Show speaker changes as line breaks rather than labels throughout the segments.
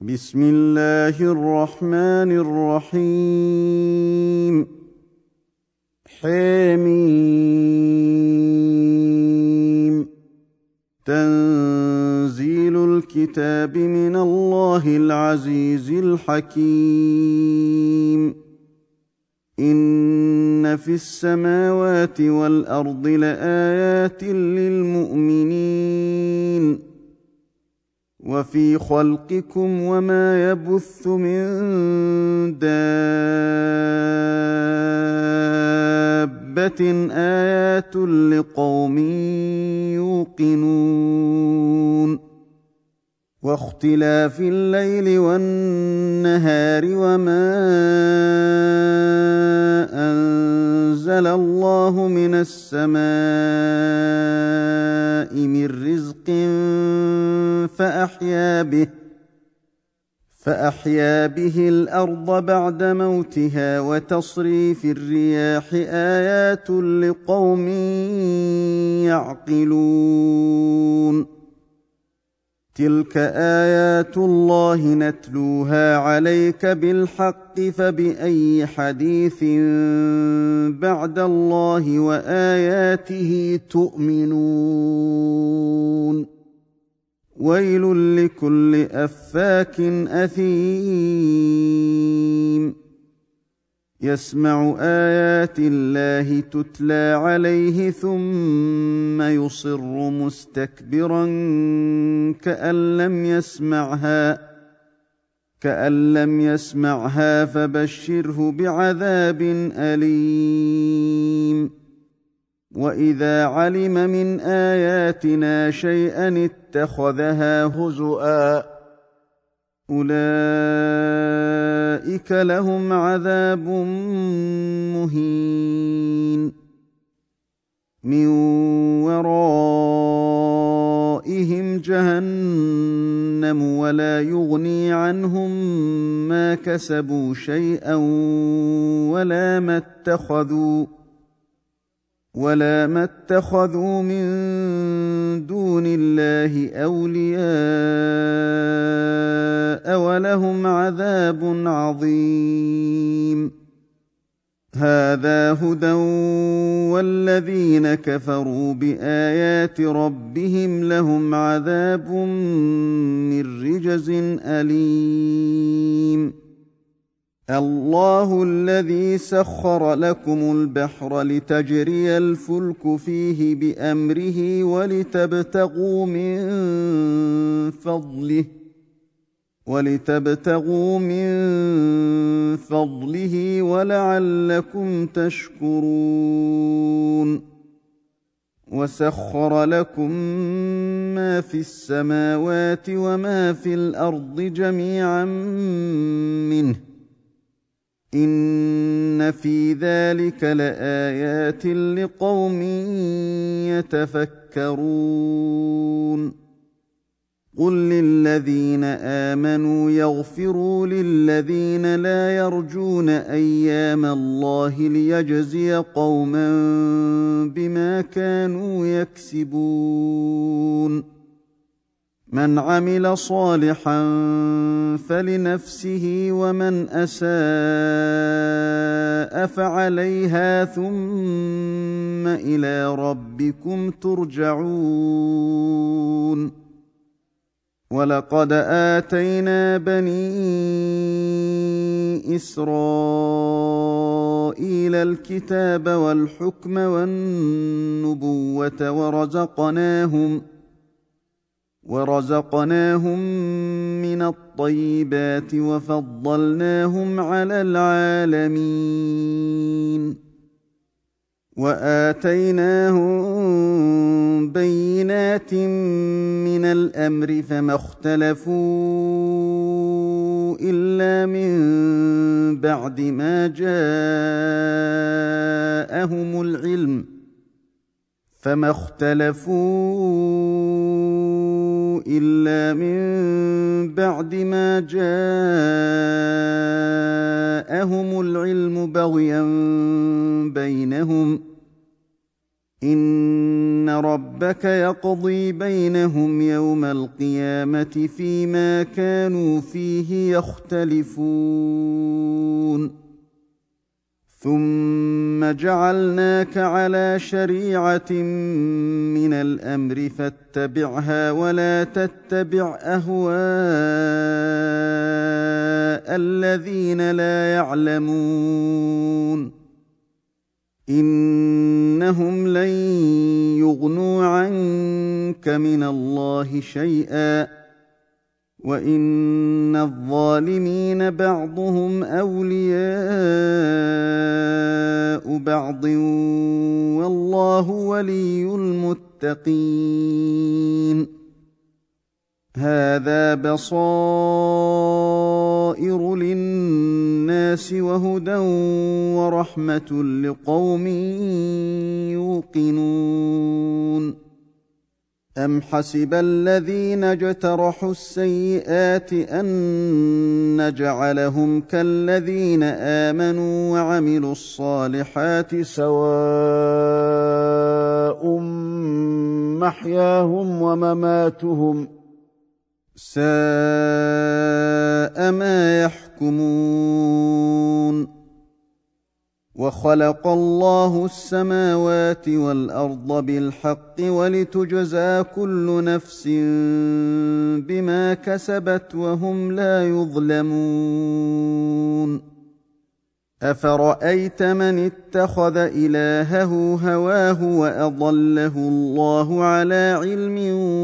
بسم الله الرحمن الرحيم. حميم. تنزيل الكتاب من الله العزيز الحكيم. إن في السماوات والأرض لآيات للمؤمنين وفي خلقكم وما يبث من دابة آيات لقوم يوقنون. واختلاف الليل والنهار وما أنزل الله من السماء من رزق فأحيا به الأرض بعد موتها وتصريف الرياح آيات لقوم يعقلون. تلك آيات الله نتلوها عليك بالحق فبأي حديث بعد الله وآياته تؤمنون. ويل لكل أفاك أثيم يسمع آيات الله تتلى عليه ثم يصر مستكبرا كأن لم يسمعها فبشره بعذاب أليم. وإذا علم من آياتنا شيئا اتخذها هزؤا أولئك لهم عذاب مهين. من ورائهم جهنم ولا يغني عنهم ما كسبوا شيئا ولا ما اتخذوا من دون الله أولياء ولهم عذاب عظيم. هذا هدى والذين كفروا بآيات ربهم لهم عذاب من رجز أليم. الله الذي سخر لكم البحر لتجري الفلك فيه بأمره ولتبتغوا من فضله ولعلكم تشكرون. وسخر لكم ما في السماوات وما في الأرض جميعا منه إن في ذلك لآيات لقوم يتفكرون. قل للذين آمنوا يغفروا للذين لا يرجون أيام الله ليجزي قوما بما كانوا يكسبون. من عمل صالحا فلنفسه ومن أساء فعليها ثم إلى ربكم ترجعون. ولقد آتينا بني إسرائيل الكتاب والحكم والنبوة ورزقناهم من الطيبات وفضلناهم على العالمين. وآتيناهم بينات من الأمر فما اختلفوا إلا من بعد ما جاءهم العلم بغيا بينهم إن ربك يقضي بينهم يوم القيامة فيما كانوا فيه يختلفون ثم جعلناك على شريعة من الأمر فاتبعها ولا تتبع أهواء الذين لا يعلمون إنهم لن يغنوا عنك من الله شيئا وإن الظالمين بعضهم أولياء بعض والله ولي المتقين هذا بصائر للناس وهدى ورحمة لقوم يوقنون أم حسب الذين اجترحوا السيئات أن نجعلهم كالذين آمنوا وعملوا الصالحات سواء محياهم ومماتهم ساء ما يحكمون وخلق الله السماوات والأرض بالحق ولتجزى كل نفس بما كسبت وهم لا يظلمون أفرأيت من اتخذ إلهه هواه وأضله الله على علم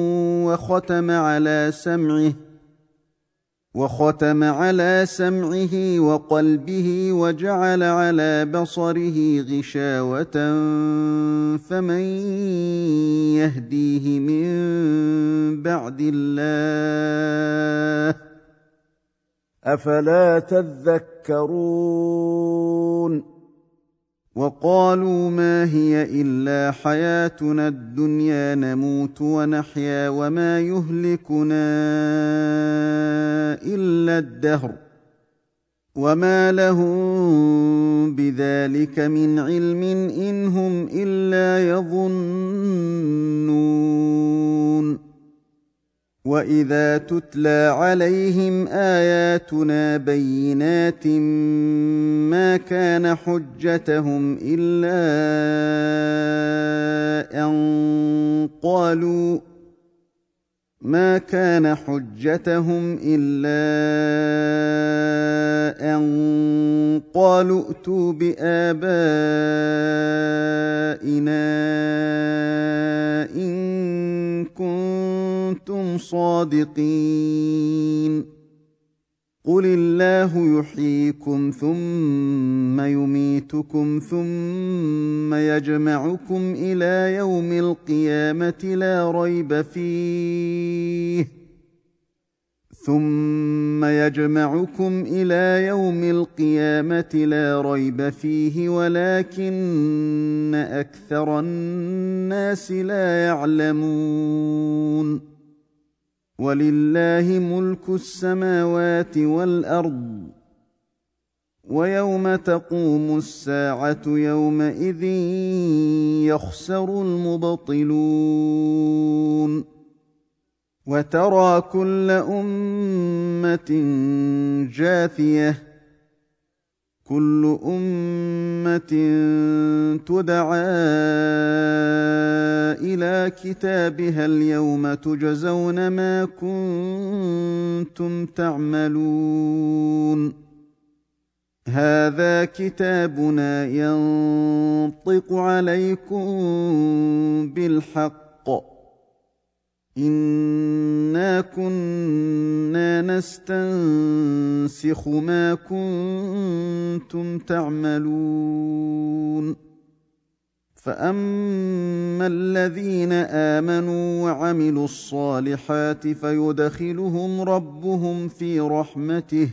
وختم على سمعه وقلبه وجعل على بصره غشاوة فمن يهديه من بعد الله أفلا تذكرون وقالوا ما هي إلا حياتنا الدنيا نموت ونحيا وما يهلكنا إلا الدهر وما لهم بذلك من علم إن هم إلا يظنون وإذا تتلى عليهم آياتنا بينات ما كان حجتهم إلا أن قالوا ائتوا بآبائنا إن كنتم صادقين قل الله يحييكم ثم يميتكم ثم يجمعكم إلى يوم القيامة لا ريب فيه ولكن أكثر الناس لا يعلمون ولله ملك السماوات والأرض ويوم تقوم الساعة يومئذ يخسر المبطلون وترى كل أمة جاثية كل أمة تدعى إلى كتابها اليوم تجزون ما كنتم تعملون هذا كتابنا ينطق عليكم بالحق إنا كنا نستنسخ ما كنتم تعملون فأما الذين آمنوا وعملوا الصالحات فيدخلهم ربهم في رحمته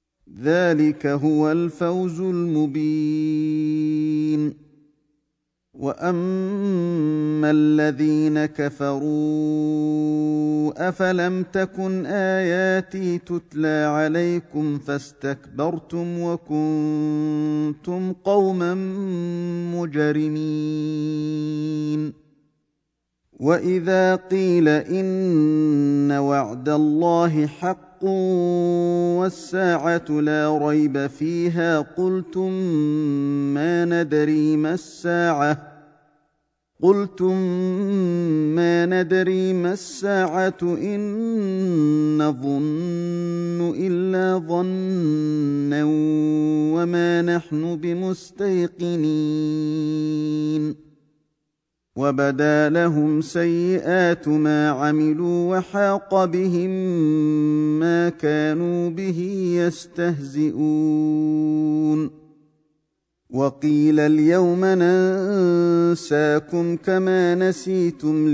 ذلك هو الفوز المبين واما الذين كفروا افلم تكن اياتي تتلى عليكم فاستكبرتم وكنتم قوما مجرمين واذا قيل ان وعد الله حق والساعه لا ريب فيها قلتم ما ندري ما الساعه ان نظن الا ظنا وما نحن بمستيقنين وبدا لهم سيئات ما عملوا وحاق بهم ما كانوا به يستهزئون وقيل اليوم ننساكم كما نسيتم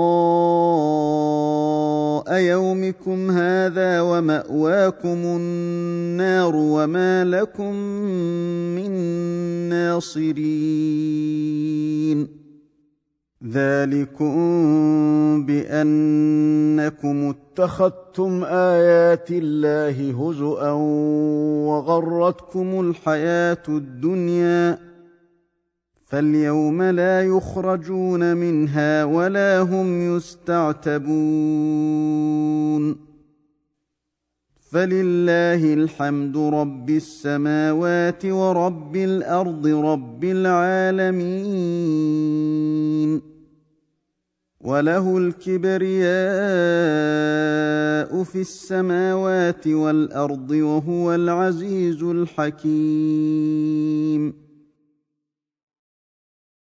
لقاء يومكم هذا ومأواكم النار وما لكم من ناصرين ذلكم بأنكم اتخذتم آيات الله هزؤا وغرتكم الحياة الدنيا فاليوم لا يخرجون منها ولا هم يستعتبون فلله الحمد رب السماوات ورب الأرض رب العالمين وله الكبرياء في السماوات والأرض وهو العزيز الحكيم